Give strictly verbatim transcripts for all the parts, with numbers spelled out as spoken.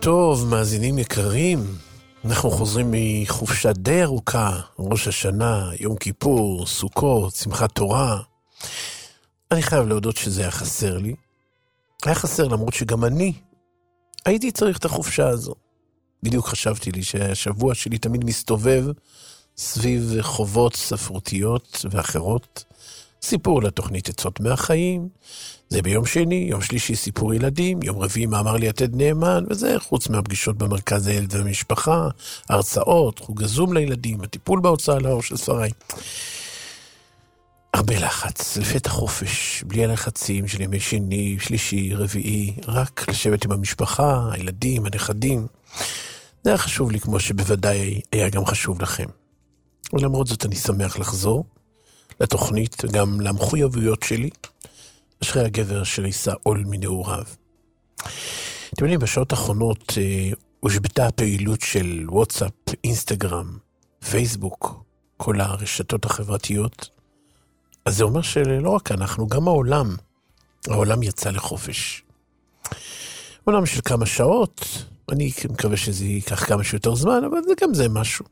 טוב, מאזינים יקרים, אנחנו חוזרים מחופשה די ארוכה, ראש השנה, יום כיפור, סוכות, שמחת תורה. אני חייב להודות שזה היה חסר לי. היה חסר למרות שגם אני הייתי צריך את החופשה הזו. בדיוק חשבתי לי שהשבוע שלי תמיד מסתובב סביב חובות ספרותיות ואחרות. סיפור לתוכנית עצות מהחיים, זה ביום שני, יום שלישי סיפור ילדים, יום רביעי מאמר לי יתד נאמן, וזה חוץ מהפגישות במרכז הילד והמשפחה, הרצאות, חוג הזום לילדים, הטיפול בהוצאה לאור של ספריי. הרבה לחץ, לפתע חופש, בלי הלחצים של ימי שני, שלישי, רביעי, רק לשבת עם המשפחה, הילדים, הנכדים. זה היה חשוב לי כמו שבוודאי היה גם חשוב לכם. ולמרות זאת אני שמח לחזור לתוכנית, גם למחויבויות שלי, אשרי הגבר שיישא עול מנעוריו. אתם יודעים, בשעות האחרונות אה, הושבתה הפעילות של וואטסאפ, אינסטגרם, פייסבוק, כל הרשתות החברתיות. אז זה אומר שלא רק אנחנו, גם העולם, העולם יצא לחופש. עולם של כמה שעות, אני מקווה שזה ייקח כמה שיותר זמן, אבל זה גם זה משהו.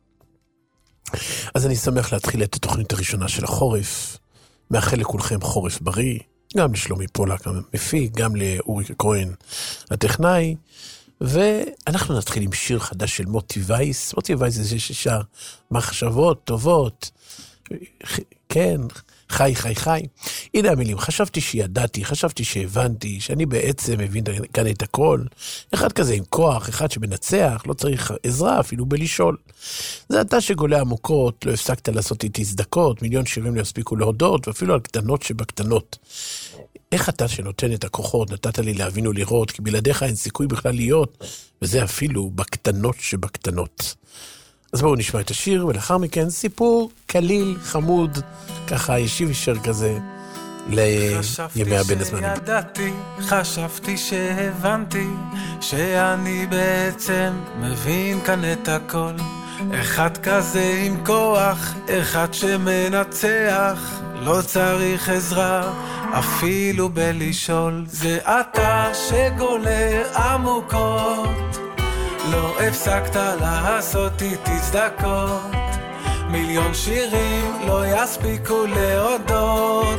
אז אני שמח להתחיל את התוכנית הראשונה של החורף, מאחל לכולכם חורף בריא, גם לשלומי פולק המפיק, גם לאורי כהן הטכנאי, ואנחנו נתחיל עם שיר חדש של מוטי וייס. מוטי וייס זה ששר מחשבות טובות, כן, חי חי חי. הנה המילים, חשבתי שידעתי, חשבתי שהבנתי, שאני בעצם מבין כאן את הכל. אחד כזה עם כוח, אחד שמנצח, לא צריך עזרה אפילו בלשאול. זה אתה שגולה עמוקות, לא הפסקת לעשות איתי צדקות, מיליון שירים לא יספיקו להודות, ואפילו על קטנות שבקטנות. איך אתה שנותן את הכוחות, נתת לי להבין ולראות, כי בלעדיך אין סיכוי בכלל להיות, וזה אפילו בקטנות שבקטנות. אז בואו נשמע את השיר, ולאחר מכן סיפור קליל, חמוד, ככה ישיב ישר כזה לימי הבן הזמנים. חשבתי שידעתי, חשבתי שהבנתי, שאני בעצם מבין כאן את הכל. אחד כזה עם כוח, אחד שמנצח, לא צריך עזרה, אפילו בלשאול. זה אתה שגולה עמוקות, לא הפסקת לעשות איתי צדקות, מיליון שירים לא יספיקו להודות,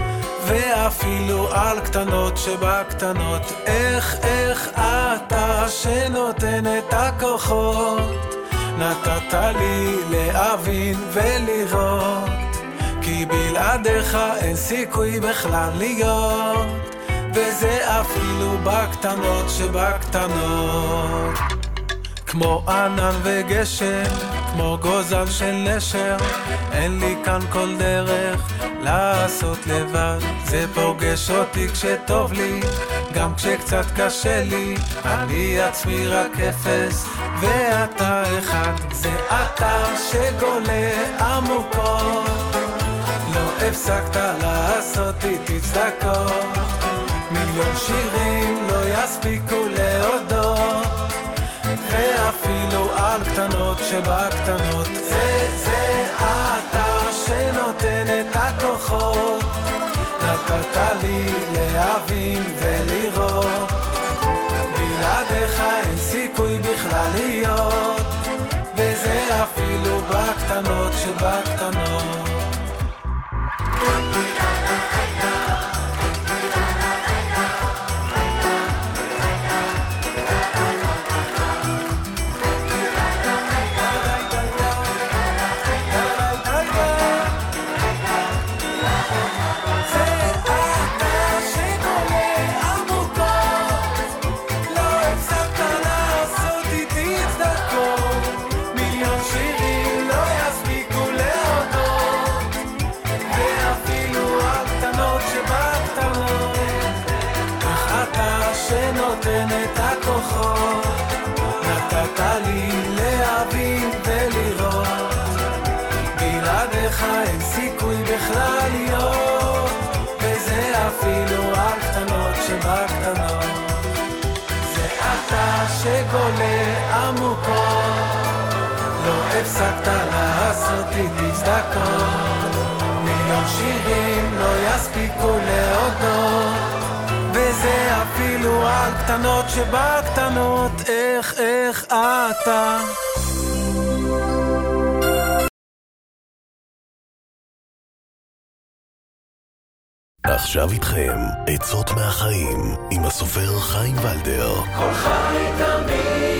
ואפילו על קטנות שבקטנות. איך איך אתה שנותן את הכוחות, נתת לי להבין ולראות, כי בלעדיך אין סיכוי בכלל להיות, וזה אפילו בקטנות שבקטנות. כמו ענן וגשם, כמו גוזל של נשר, אין לי כאן כל דרך לעשות לבד. זה פוגש אותי כשטוב לי, גם כשקצת קשה לי, אני עצמי רק אפס ואתה אחד. זה אתה שגולה עמוקות, לא הפסקת לעשות איתי צדקות, מיליון שירים לא יספיקו להודות, ואפילו על קטנות שבקטנות. זה זה אתה שנותן את הכוחות, נתת לי להבין ולראות, בלעדיך אין סיכוי בכלל להיות, וזה אפילו בקטנות שבקטנות. שנותן את הכוחות, נתת לי להבין ולראות, בלעדיך אין סיכוי בכלל להיות, וזה אפילו על קטנות שבקטנות. זה אתה שגולה עמוקות, לא הפסקת לעשות איתי צדקות, מיליון שירים לא יספיקו להודות, וזה אפילו על קטנות שבקטנות, איך איך אתה. עכשיו איתכם עצות מהחיים עם הסופר חיים ולדר. כל חי תמיד